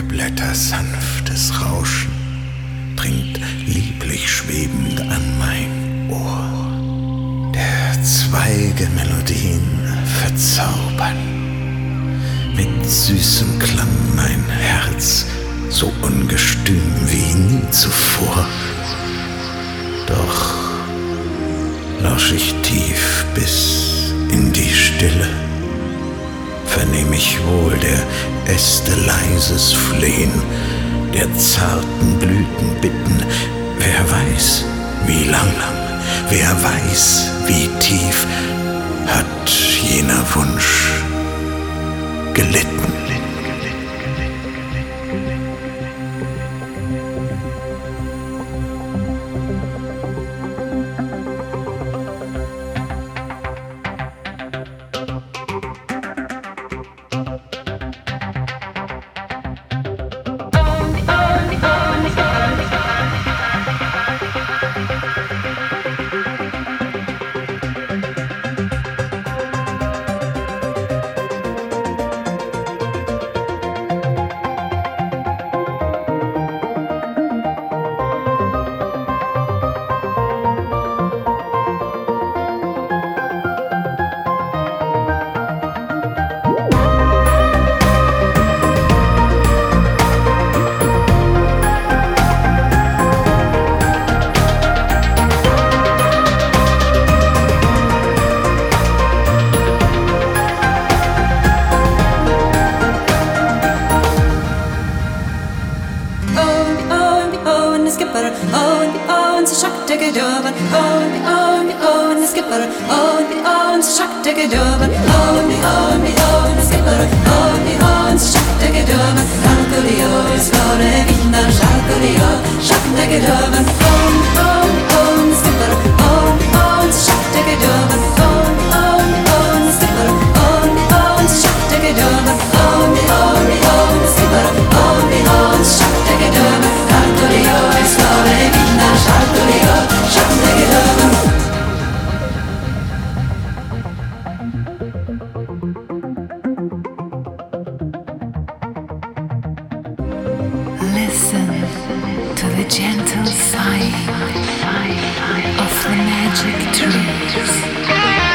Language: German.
Blätter sanftes Rauschen dringt lieblich schwebend an mein Ohr. Der Zweige Melodien verzaubern, mit süßem Klang mein Herz, so ungestüm wie nie zuvor. Doch lausch ich tief bis in die Stille, vernehm ich wohl der Äste leises Flehen, der zarten Blüten bitten. Wer weiß, wie lang, wer weiß, wie tief hat jener Wunsch gelitten. Listen to the gentle sighing of the magic trees.